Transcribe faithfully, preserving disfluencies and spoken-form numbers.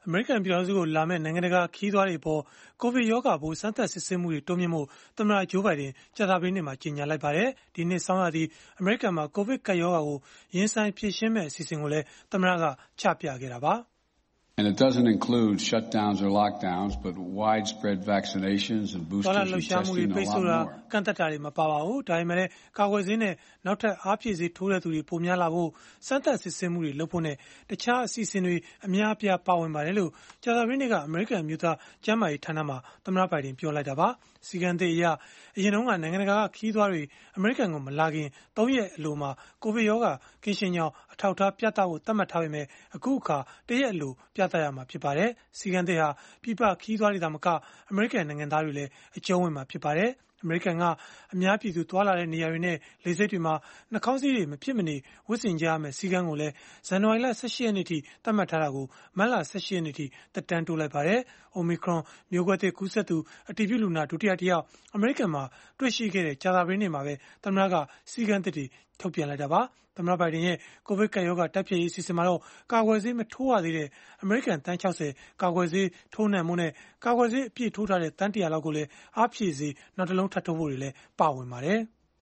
အမေရိကန်ပြည်ထောင်စုကိုလာမယ့်နိုင်ငံတကာခရီးသွားတွေအပေါ်ကိုဗစ်ရောဂါပိုးစမ်းသပ်စစ်ဆေးမှုတွေတိုးမြှင့်ဖို့သမ္မတဂျိုးဘိုင်ဒန်ကြာသပတေးနေ့မှာကြေညာလိုက်ပါတယ်။ဒီနှစ်ဆောင်းရာသီအမေရိကန်မှာကိုဗစ်ကပ်ရောဂါကိုရင်ဆိုင်ဖြေရှင်းမယ့်အစီအစဉ်ကိုလည်းသမ္မတကချပြခဲ့တာပါ။ And it doesn't include shutdowns or lockdowns, but widespread vaccinations and boosters and testing a lot more. ကန့်သတ်တာတွေမပါပါဘူး။ဒါပေမဲ့လည်းကာကွယ်ဆေးနဲ့နောက်ထပ်အားဖြည့်ဆေးထိုးတဲ့သူတွေပိုများလာဖို့စမ်းသပ်စစ်ဆေးမှုတွေလုပ်ဖို့နဲ့တခြားအစီအစဉ်တွေအများအပြားပါဝင်ပါတယ်လို့ကြာသပတေးနေ့ကအမေရိကန်မျိုးသားကျန်းမာရေးဌာနမှသမ္မတဘိုင်ဒန်ပြောလိုက်တာပါ။စီကံသစ်အရအရင်တုန်းကနိုင်ငံတကာခရီးသွားတွေအမေရိကန်ကိုမလာခင်သုံးရက်အလိုမှာကိုဗစ်ရောဂါကင်းရှင်းကြောင်းအထောက်အထားပြသဖို့သတ်မှတ်ထားပေမဲ့အခုအခါတရက်အလိုပြသရမှာဖြစ်ပါတယ်။စီကံသစ်ဟာပြည်ပခရီးသွားတွေသာမကအမေရိကန်နိုင်ငံသားတွေလည်းအကျုံးဝင်မှာဖြစ်ပါတယ်။အမေရိကန်ကအများပြည်သူသွားလာတဲ့နေရာတွေနဲ့လေဆိပ်တွေမှာနှာခေါင်းစည်းတွေမဖြစ်မနေဝတ်ဆင်ကြရမယ့်စီကံကိုလည်းဇန်နဝါရီလ၁၈ရက်နေ့ထိသတ်မှတ်ထားတာကိုမတ်လ၁၈ရက်နေ့ထိတက်တန်းတိုးလိုက်ပါတယ်။ Omicron မျိုးကွဲသစ်ကူးစက်သူအတည်ပြုလူနာဒုတိယတစ်ယောက်အမေရိကန်မှာတွေ့ရှိခဲ့တဲ့ကြာသပတေးနေ့မှာပဲသမ္မတကစီကံသစ်တွေထုတ်ပြန်လိုက်တာပါ။သမ္မတဘိုင်ဒန်ရဲ့ကိုဗစ်ကပ်ရောဂါတိုက်ဖျက်ရေးအစီအစဉ်မှာတော့ကာကွယ်ဆေးမထိုးရသေးတဲ့အမေရိကန်တန်း၆၀ကာကွယ်ဆေးထိုးနှံမှုနဲ့ကာကွယ်ဆေးအပြည့်ထိုးထားတဲ့တန်းတရာလောက်ကိုလည်းအားဖြည့်ဆေးနောက်တစ်လုံးထပ်ထိုးဖို့တွေလည်းပါဝင်ပါတယ်။